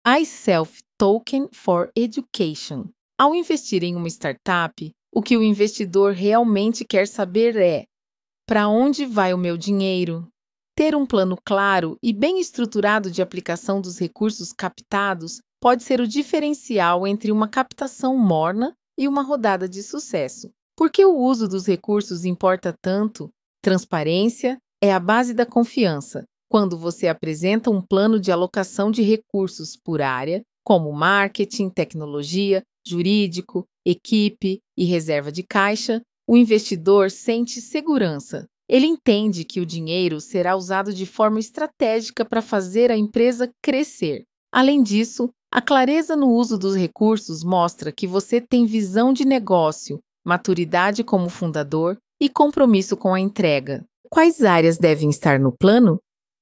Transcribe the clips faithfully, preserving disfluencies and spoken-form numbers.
iSelf Token for Education. Ao investir em uma startup, o que o investidor realmente quer saber é: para onde vai o meu dinheiro? Ter um plano claro e bem estruturado de aplicação dos recursos captados pode ser o diferencial entre uma captação morna e uma rodada de sucesso. Por que o uso dos recursos importa tanto? Transparência é a base da confiança. Quando você apresenta um plano de alocação de recursos por área, como marketing, tecnologia, jurídico, equipe e reserva de caixa, o investidor sente segurança. Ele entende que o dinheiro será usado de forma estratégica para fazer a empresa crescer. Além disso, a clareza no uso dos recursos mostra que você tem visão de negócio, maturidade como fundador e compromisso com a entrega. Quais áreas devem estar no plano?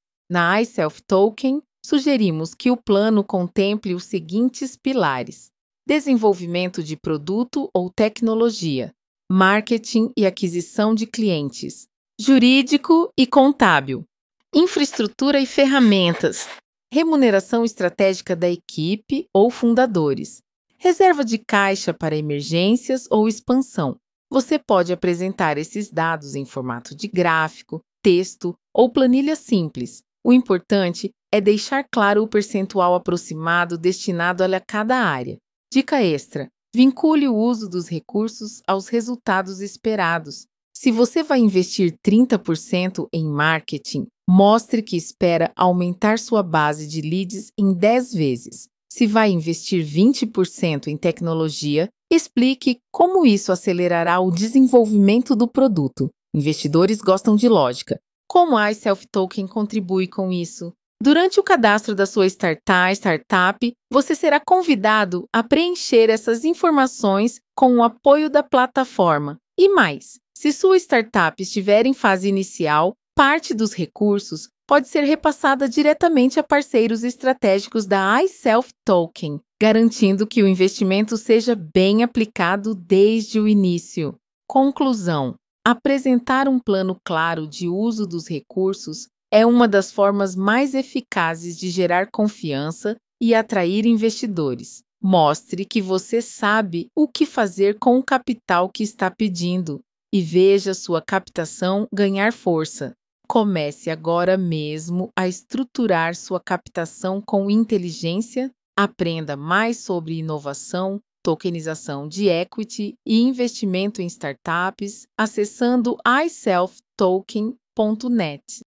Na iSelf Token, sugerimos que o plano contemple os seguintes pilares: desenvolvimento de produto ou tecnologia, marketing e aquisição de clientes, jurídico e contábil, infraestrutura e ferramentas, remuneração estratégica da equipe ou fundadores, reserva de caixa para emergências ou expansão. Você pode apresentar esses dados em formato de gráfico, texto ou planilha simples. O importante é deixar claro o percentual aproximado destinado a cada área. Dica extra: vincule o uso dos recursos aos resultados esperados. Se você vai investir trinta por cento em marketing, mostre que espera aumentar sua base de leads em dez vezes. Se vai investir vinte por cento em tecnologia, explique como isso acelerará o desenvolvimento do produto. Investidores gostam de lógica. Como a iSelf Token contribui com isso? Durante o cadastro da sua startup, startup, você será convidado a preencher essas informações com o apoio da plataforma. E mais, se sua startup estiver em fase inicial, parte dos recursos pode ser repassada diretamente a parceiros estratégicos da iSelf Token, garantindo que o investimento seja bem aplicado desde o início. Conclusão: apresentar um plano claro de uso dos recursos é uma das formas mais eficazes de gerar confiança e atrair investidores. Mostre que você sabe o que fazer com o capital que está pedindo e veja sua captação ganhar força. Comece agora mesmo a estruturar sua captação com inteligência. Aprenda mais sobre inovação, tokenização de equity e investimento em startups acessando i self token ponto net.